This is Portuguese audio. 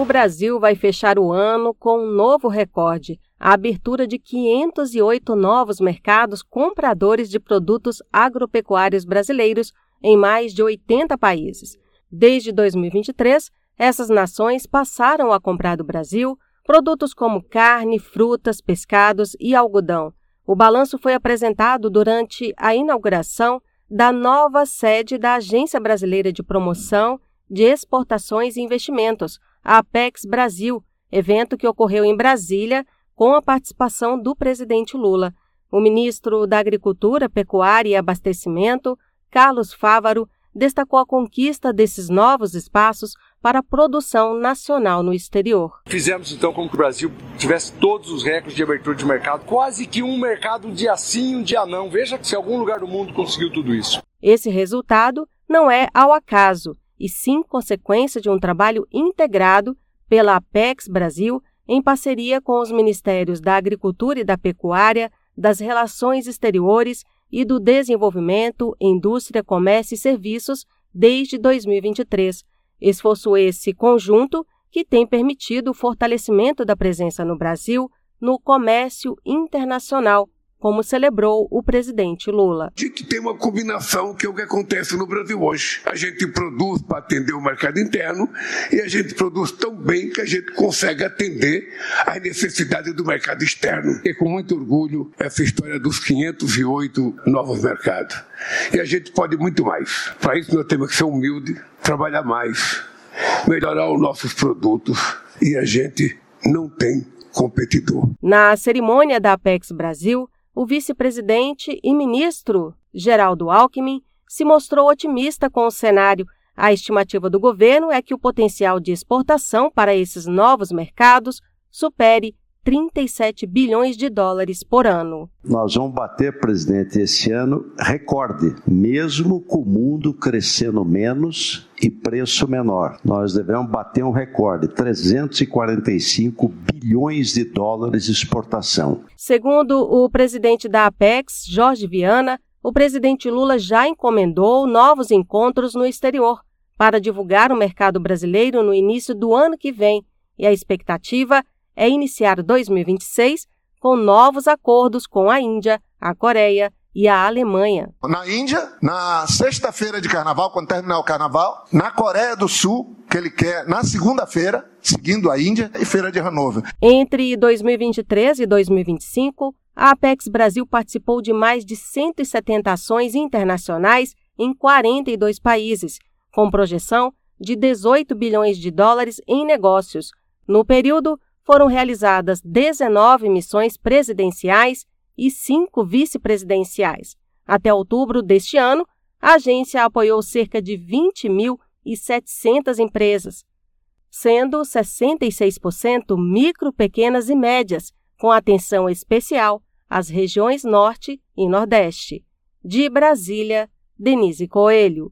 O Brasil vai fechar o ano com um novo recorde, a abertura de 508 novos mercados compradores de produtos agropecuários brasileiros em mais de 80 países. Desde 2023, essas nações passaram a comprar do Brasil produtos como carne, frutas, pescados e algodão. O balanço foi apresentado durante a inauguração da nova sede da Agência Brasileira de Promoção de Exportações e Investimentos, a Apex Brasil, evento que ocorreu em Brasília com a participação do presidente Lula. O ministro da Agricultura, Pecuária e Abastecimento, Carlos Fávaro, destacou a conquista desses novos espaços para a produção nacional no exterior. Fizemos então com que o Brasil tivesse todos os recordes de abertura de mercado, quase que um mercado um dia sim, um dia não. Veja se algum lugar do mundo conseguiu tudo isso. Esse resultado não é ao acaso, e sim consequência de um trabalho integrado pela Apex Brasil em parceria com os Ministérios da Agricultura e da Pecuária, das Relações Exteriores e do Desenvolvimento, Indústria, Comércio e Serviços desde 2023. Esforço esse conjunto que tem permitido o fortalecimento da presença no Brasil no comércio internacional, como celebrou o presidente Lula. A gente tem uma combinação que é o que acontece no Brasil hoje. A gente produz para atender o mercado interno e a gente produz tão bem que a gente consegue atender às necessidades do mercado externo. E com muito orgulho, essa história dos 508 novos mercados. E a gente pode muito mais. Para isso nós temos que ser humildes, trabalhar mais, melhorar os nossos produtos e a gente não tem competidor. Na cerimônia da Apex Brasil, o vice-presidente e ministro Geraldo Alckmin se mostrou otimista com o cenário. A estimativa do governo é que o potencial de exportação para esses novos mercados supere 37 bilhões de dólares por ano. Nós vamos bater, presidente, esse ano recorde, mesmo com o mundo crescendo menos e preço menor. Nós devemos bater um recorde, 345 bilhões de dólares de exportação. Segundo o presidente da Apex, Jorge Viana, o presidente Lula já encomendou novos encontros no exterior para divulgar o mercado brasileiro no início do ano que vem, e a expectativa é iniciar 2026 com novos acordos com a Índia, a Coreia e a Alemanha. Na Índia, na sexta-feira de carnaval, quando terminar o carnaval, na Coreia do Sul, que ele quer na segunda-feira, seguindo a Índia, e Feira de Hannover. Entre 2023 e 2025, a Apex Brasil participou de mais de 170 ações internacionais em 42 países, com projeção de 18 bilhões de dólares em negócios. No período, foram realizadas 19 missões presidenciais e 5 vice-presidenciais. Até outubro deste ano, a agência apoiou cerca de 20.700 empresas, sendo 66% micro, pequenas e médias, com atenção especial às regiões Norte e Nordeste. De Brasília, Denise Coelho.